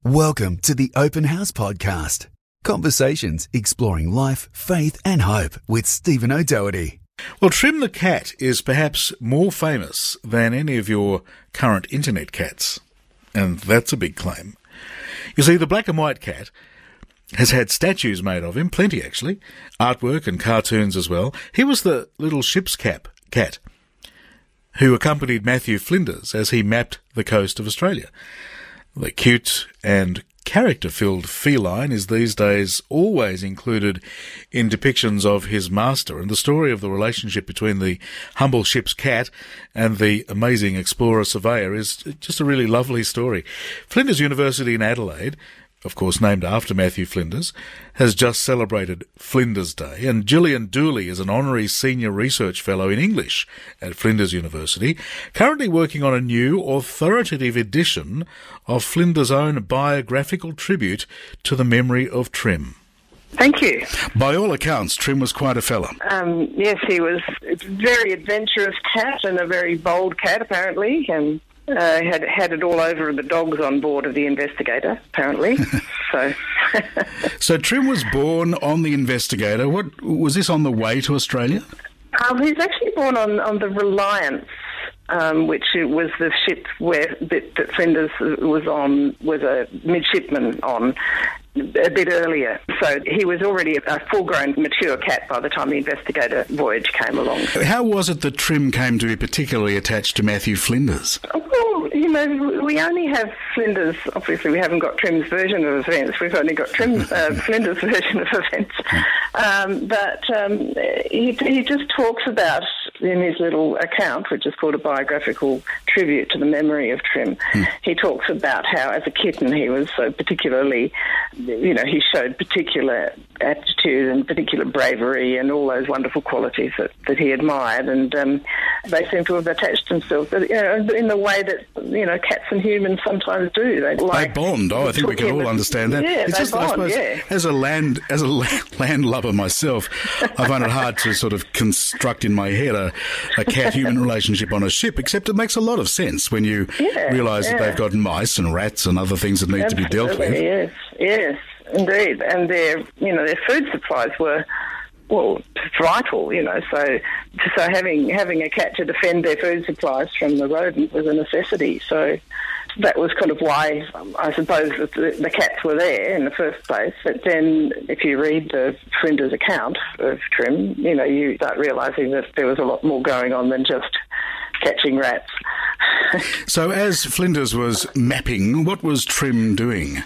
Welcome to the Open House Podcast. Conversations exploring life, faith and hope with Stephen O'Doherty. Well, Trim the cat is perhaps more famous than any of your current internet cats. And that's a big claim. You see, the black and white cat has had statues made of him, plenty actually, artwork and cartoons as well. He was the little ship's cat who accompanied Matthew Flinders as he mapped the coast of Australia. The cute and character-filled feline is these days always included in depictions of his master, and the story of the relationship between the humble ship's cat and the amazing explorer surveyor is just a really lovely story. Flinders University in Adelaide, of course named after Matthew Flinders, has just celebrated Flinders Day, and Gillian Dooley is an honorary senior research fellow in English at Flinders University, currently working on a new authoritative edition of Flinders' own biographical tribute to the memory of Trim. Thank you. By all accounts, Trim was quite a fella. Yes, he was a very adventurous cat and a very bold cat, apparently, and had it all over the dogs on board of the Investigator, apparently. So Trim was born on the Investigator. What was this on the way to Australia? He was actually born on the Reliance, which was the ship that Flinders was a midshipman on a bit earlier. So he was already a full-grown, mature cat by the time the Investigator voyage came along. How was it that Trim came to be particularly attached to Matthew Flinders? Well, we only have Flinders. Obviously, we haven't got Trim's version of events. We've only got Flinders' version of events. But he just talks about, in his little account, which is called a biographical tribute to the memory of Trim, he talks about how, as a kitten, he was so particularly, he showed particular aptitude and particular bravery and all those wonderful qualities that he admired, and they seem to have attached themselves in the way that cats and humans sometimes do. They bond. I think we can all understand that. Yeah, it's just, bond, I suppose, as a land lover myself, I find it hard to sort of construct in my head a cat-human relationship on a ship, except it makes a lot of sense when you realise that they've got mice and rats and other things that need to be dealt with. Yes, indeed. And their food supplies were, vital, so having a cat to defend their food supplies from the rodent was a necessity. So that was kind of why, I suppose, the cats were there in the first place. But then if you read the Flinders account of Trim, you start realising that there was a lot more going on than just catching rats. So as Flinders was mapping, what was Trim doing?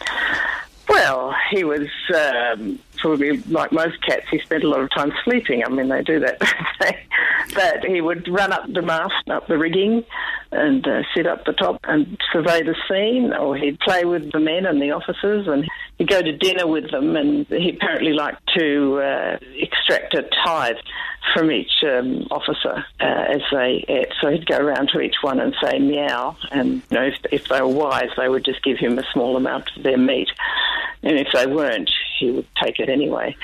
Well, he was probably, like most cats, he spent a lot of time sleeping. I mean, they do that. But he would run up the mast, up the rigging, and sit up the top and survey the scene, or he'd play with the men and the officers, and he'd go to dinner with them, and he apparently liked to extract a tithe from each officer as they ate. So he'd go around to each one and say meow, and if they were wise, they would just give him a small amount of their meat, and if they weren't, he would take it anyway.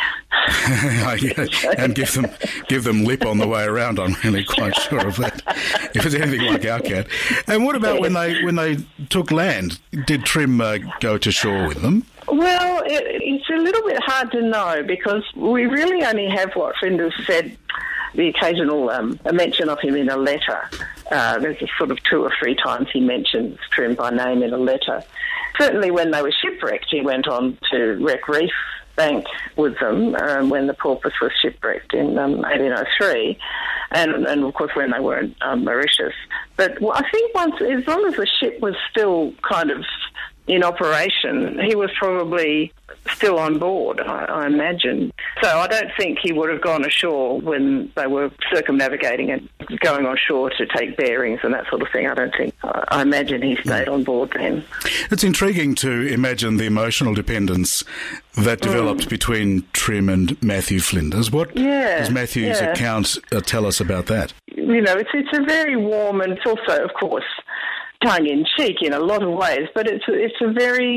And give them lip on the way around. I'm really quite sure of that. If it's anything like our cat. And what about when they took land? Did Trim go to shore with them? Well, it's a little bit hard to know because we really only have what Flinders said, the occasional a mention of him in a letter. There's a sort of 2 or 3 times he mentions Trim by name in a letter. Certainly when they were shipwrecked, he went on to wreck Reef Bank with them when the Porpoise was shipwrecked in 1803, and of course when they were in Mauritius. But I think as long as the ship was still kind of in operation, he was probably still on board, I imagine. So I don't think he would have gone ashore when they were circumnavigating and going on shore to take bearings and that sort of thing. I imagine he stayed on board then. It's intriguing to imagine the emotional dependence that developed between Trim and Matthew Flinders. What does Matthew's account tell us about that? It's a very warm, and it's also, of course, tongue-in-cheek in a lot of ways, but it's a very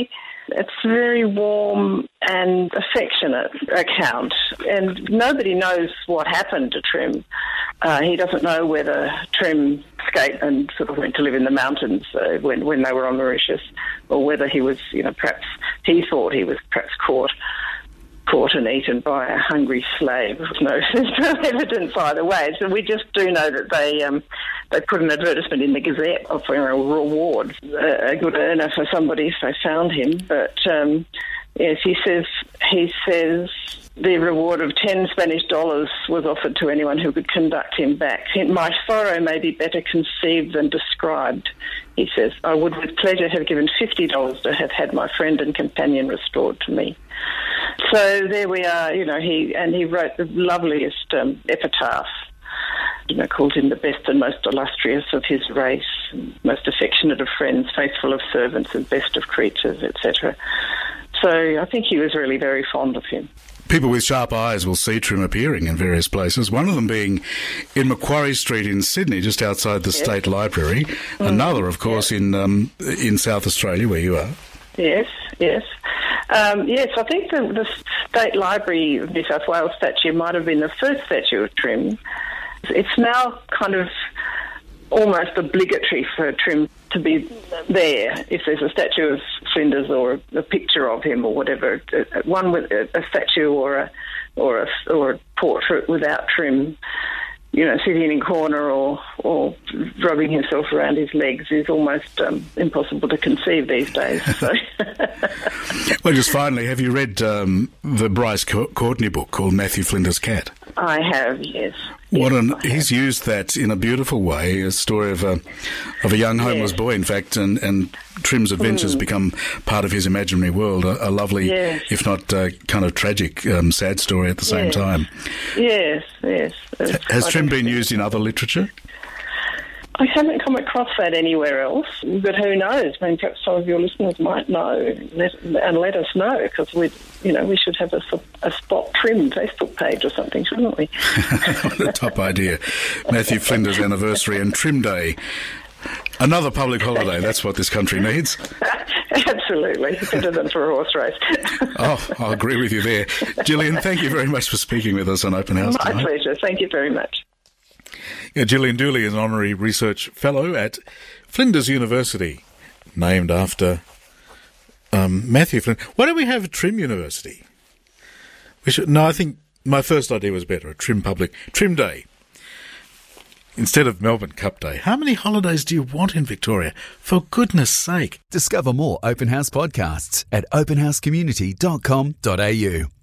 It's a very warm and affectionate account, and nobody knows what happened to Trim. He doesn't know whether Trim escaped and sort of went to live in the mountains when they were on Mauritius, or whether he was, perhaps he thought he was perhaps caught and eaten by a hungry slave. There's no evidence either way. So we just do know that they put an advertisement in the Gazette offering a reward, a good earner for somebody if they found him. But yes, he says the reward of 10 Spanish dollars was offered to anyone who could conduct him back. My sorrow may be better conceived than described, he says. I would with pleasure have given $50 to have had my friend and companion restored to me. So there we are, he wrote the loveliest epitaph, called him the best and most illustrious of his race, most affectionate of friends, faithful of servants and best of creatures, etc. So I think he was really very fond of him. People with sharp eyes will see Trim appearing in various places, one of them being in Macquarie Street in Sydney, just outside the State Library. Another, of course, in South Australia, where you are. Yes. I think the State Library of New South Wales statue might have been the first statue of Trim. It's now kind of almost obligatory for Trim to be there if there's a statue of Flinders or a picture of him or whatever. One with a statue or a portrait without Trim, sitting in a corner or rubbing himself around his legs is almost impossible to conceive these days. So. Well, just finally, have you read the Bryce Courtenay book called Matthew Flinders' Cat? I have, yes. He's used that in a beautiful way, a story of a young homeless boy, in fact, and Trim's adventures become part of his imaginary world, a lovely, if not kind of tragic, sad story at the same time. Yes. Has Trim been used in other literature? I haven't come across that anywhere else, but who knows? I mean, perhaps some of your listeners might know and let us know, because we should have a Spot Trim Facebook page or something, shouldn't we? What a top idea. Matthew Flinders' anniversary and Trim Day. Another public holiday, that's what this country needs. Absolutely. Better than for a horse race. I agree with you there. Gillian, thank you very much for speaking with us on Open House tonight. My pleasure. Thank you very much. Gillian Dooley is an Honorary Research Fellow at Flinders University, named after Matthew Flinders. Why don't we have Trim University? I think my first idea was better, a Trim Day, instead of Melbourne Cup Day. How many holidays do you want in Victoria? For goodness sake. Discover more Open House podcasts at openhousecommunity.com.au.